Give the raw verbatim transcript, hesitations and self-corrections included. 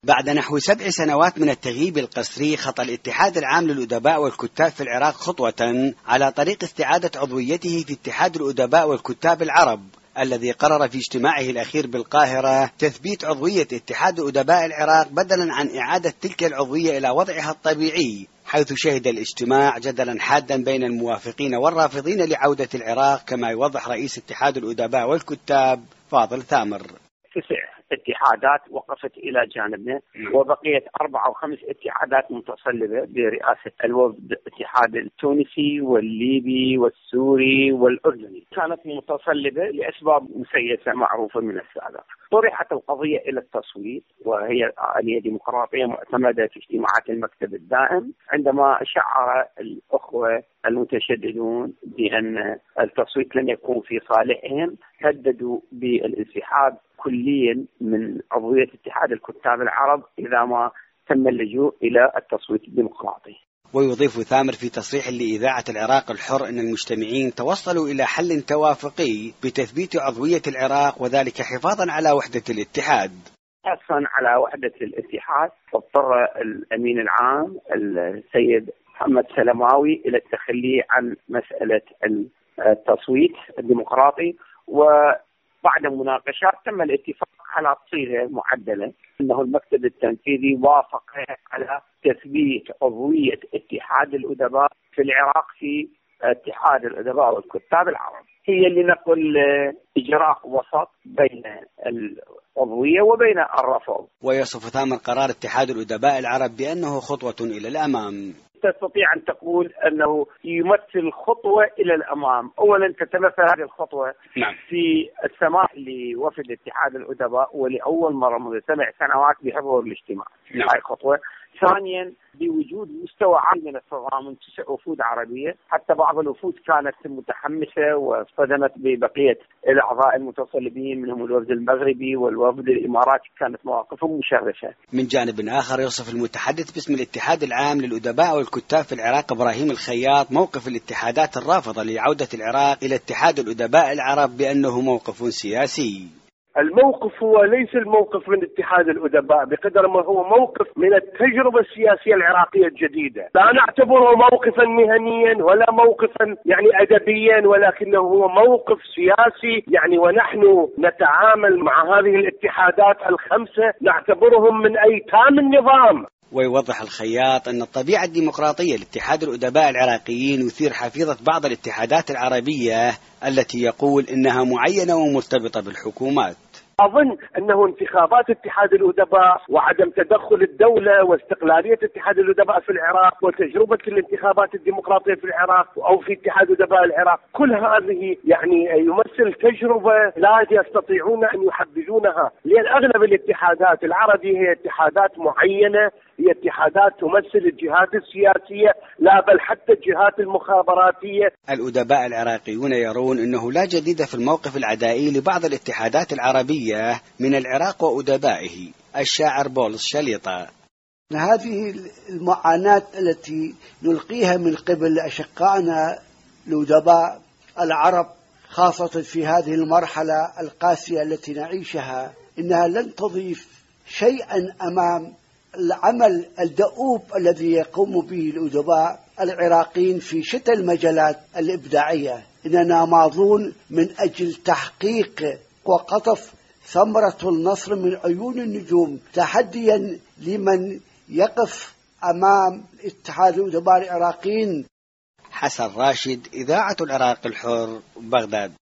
بعد نحو سبع سنوات من التغييب القسري، خطى الاتحاد العام للأدباء والكتاب في العراق خطوة على طريق استعادة عضويته في اتحاد الأدباء والكتاب العرب، الذي قرر في اجتماعه الأخير بالقاهرة تثبيت عضوية اتحاد أدباء العراق بدلا عن إعادة تلك العضوية إلى وضعها الطبيعي، حيث شهد الاجتماع جدلا حادا بين الموافقين والرافضين لعودة العراق، كما يوضح رئيس اتحاد الأدباء والكتاب فاضل ثامر. تسع اتحادات وقفت إلى جانبنا، وبقيت أربع أو خمس اتحادات متصلبة برئاسة الوفد الاتحاد التونسي والليبي والسوري والأردني، كانت متصلبة لأسباب مسيسة معروفة من السابق. طرحت القضية إلى التصويت، وهي آلية ديمقراطية معتمدة في اجتماعات المكتب الدائم، عندما شعر الأخوة المتشددون بأن التصويت لن يكون في صالحهم، هددوا بالانسحاب كليا من عضوية اتحاد الكتاب العرب إذا ما تم اللجوء إلى التصويت الديمقراطي. ويضيف ثامر في تصريح لإذاعة العراق الحر أن المجتمعين توصلوا إلى حل توافقي بتثبيت عضوية العراق، وذلك حفاظا على وحدة الاتحاد. حفاظا على وحدة الاتحاد، اضطر الأمين العام السيد محمد سلماوي إلى التخلي عن مسألة التصويت الديمقراطي، وبعد مناقشات تم الاتفاق على صيغة معدلة، أنه المكتب التنفيذي وافق على تثبيت عضوية اتحاد الأدباء في العراق في اتحاد الأدباء والكتاب العرب، هي لنقل إجراء وسط بين العضوية وبين الرفض. ويصف ثامر قرار اتحاد الأدباء العرب بأنه خطوة إلى الأمام. تستطيع أن تقول أنه يمثل خطوة إلى الأمام. أولا تتمثل هذه الخطوة نعم. في السماح لوفد اتحاد الأدباء ولأول مرة منذ سبع سنوات بحضور الاجتماع. نعم. هاي خطوة. ثانيا بوجود مستوى عالي من التضامن، تسع وفود عربية، حتى بعض الوفود كانت متحمسة واصطدمت ببقية الأعضاء المتصلبين منهم الوفد المغربي والوفد الإماراتي، كانت مواقفهم مشرفة. من جانب آخر يوصف المتحدث باسم الاتحاد العام للأدباء والكتاب في العراق إبراهيم الخياط موقف الاتحادات الرافضة لعودة العراق إلى اتحاد الأدباء العرب بأنه موقف سياسي. الموقف هو ليس الموقف من اتحاد الأدباء بقدر ما هو موقف من التجربة السياسية العراقية الجديدة، لا نعتبره موقفا مهنيا ولا موقفا يعني أدبيا، ولكنه هو موقف سياسي يعني، ونحن نتعامل مع هذه الاتحادات الخمسة نعتبرهم من أيتام النظام. ويوضح الخياط أن الطبيعة الديمقراطية لاتحاد الأدباء العراقيين يثير حفيظة بعض الاتحادات العربية التي يقول إنها معينة ومرتبطة بالحكومات. أظن أنه انتخابات اتحاد الأدباء وعدم تدخل الدولة واستقلالية اتحاد الأدباء في العراق وتجربة الانتخابات الديمقراطية في العراق أو في اتحاد أدباء العراق، كل هذه يعني يمثل تجربة لا يستطيعون أن يحددونها، لأن أغلب الاتحادات العربية هي اتحادات معينة، هي اتحادات تمثل الجهات السياسية لا بل حتى الجهات المخابراتية. الأدباء العراقيون يرون أنه لا جديد في الموقف العدائي لبعض الاتحادات العربية من العراق وأدبائه. الشاعر بولس شليطة: هذه المعاناة التي نلقيها من قبل أشقائنا الأدباء العرب خاصة في هذه المرحلة القاسية التي نعيشها، إنها لن تضيف شيئا أمام العمل الدؤوب الذي يقوم به الأدباء العراقيين في شتى المجالات الإبداعية. إننا ماضون من أجل تحقيق وقطف ثمرة النصر من عيون النجوم، تحديا لمن يقف أمام اتحاد الأدباء العراقيين. حسن راشد، إذاعة العراق الحر، بغداد.